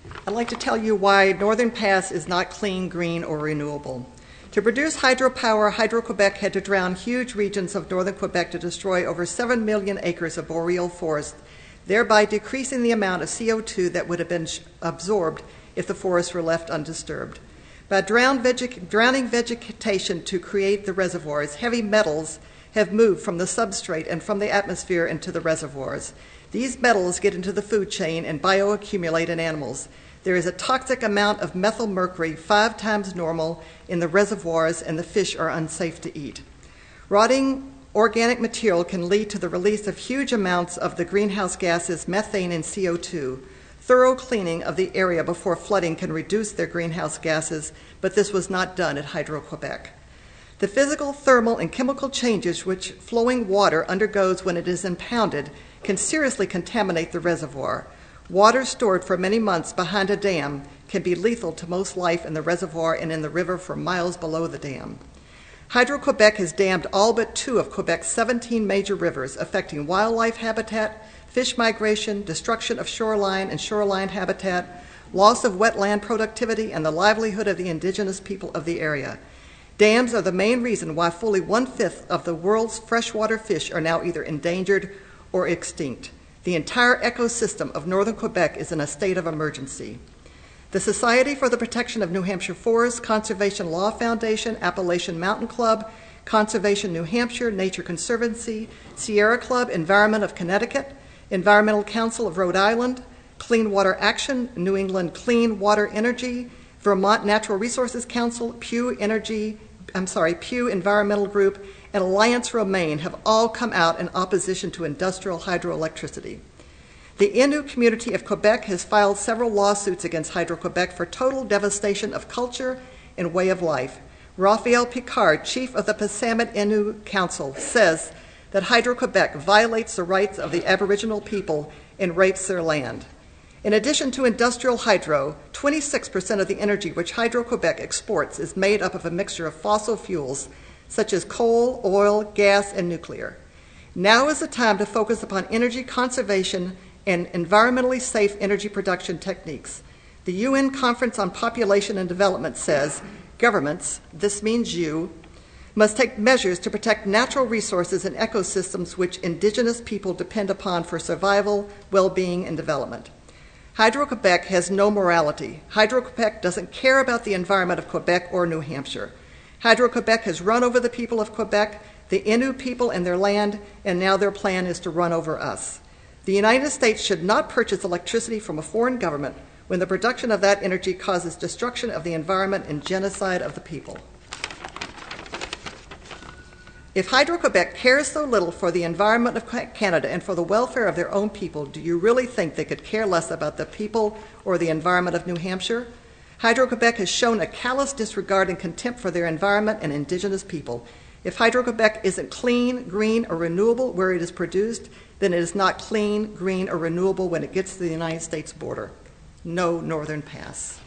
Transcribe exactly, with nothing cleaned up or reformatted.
I'd like to tell you why Northern Pass is not clean, green, or renewable. To produce hydropower, Hydro-Quebec had to drown huge regions of northern Quebec to destroy over seven million acres of boreal forest, thereby decreasing the amount of C O two that would have been absorbed if the forests were left undisturbed. By veg- drowning vegetation to create the reservoirs, heavy metals have moved from the substrate and from the atmosphere into the reservoirs. These metals get into the food chain and bioaccumulate in animals. There is a toxic amount of methyl mercury, five times normal, in the reservoirs, and the fish are unsafe to eat. Rotting organic material can lead to the release of huge amounts of the greenhouse gases methane and C O two. Thorough cleaning of the area before flooding can reduce their greenhouse gases, but this was not done at Hydro-Quebec. The physical, thermal, and chemical changes which flowing water undergoes when it is impounded can seriously contaminate the reservoir. Water stored for many months behind a dam can be lethal to most life in the reservoir and in the river for miles below the dam. Hydro-Quebec has dammed all but two of Quebec's seventeen major rivers, affecting wildlife habitat, fish migration, destruction of shoreline and shoreline habitat, loss of wetland productivity, and the livelihood of the indigenous people of the area. Dams are the main reason why fully one-fifth of the world's freshwater fish are now either endangered or extinct. The entire ecosystem of northern Quebec is in a state of emergency. The Society for the Protection of New Hampshire Forests, Conservation Law Foundation, Appalachian Mountain Club, Conservation New Hampshire, Nature Conservancy, Sierra Club, Environment of Connecticut, Environmental Council of Rhode Island, Clean Water Action, New England Clean Water Energy, Vermont Natural Resources Council, Pew Energy, I'm sorry, Pew Environmental Group, and Alliance Romaine have all come out in opposition to industrial hydroelectricity. The Innu community of Quebec has filed several lawsuits against Hydro-Quebec for total devastation of culture and way of life. Raphael Picard, chief of the Pasamet Innu Council, says that Hydro-Quebec violates the rights of the Aboriginal people and rapes their land. In addition to industrial hydro, twenty-six percent of the energy which Hydro-Quebec exports is made up of a mixture of fossil fuels such as coal, oil, gas, and nuclear. Now is the time to focus upon energy conservation and environmentally safe energy production techniques. The U N Conference on Population and Development says governments, this means you, must take measures to protect natural resources and ecosystems which indigenous people depend upon for survival, well-being, and development. Hydro-Quebec has no morality. Hydro-Quebec doesn't care about the environment of Quebec or New Hampshire. Hydro-Quebec has run over the people of Quebec, the Innu people and their land, and now their plan is to run over us. The United States should not purchase electricity from a foreign government when the production of that energy causes destruction of the environment and genocide of the people. If Hydro-Quebec cares so little for the environment of Canada and for the welfare of their own people, do you really think they could care less about the people or the environment of New Hampshire? Hydro-Quebec has shown a callous disregard and contempt for their environment and indigenous people. If Hydro-Quebec isn't clean, green, or renewable where it is produced, then it is not clean, green, or renewable when it gets to the United States border. No Northern Pass.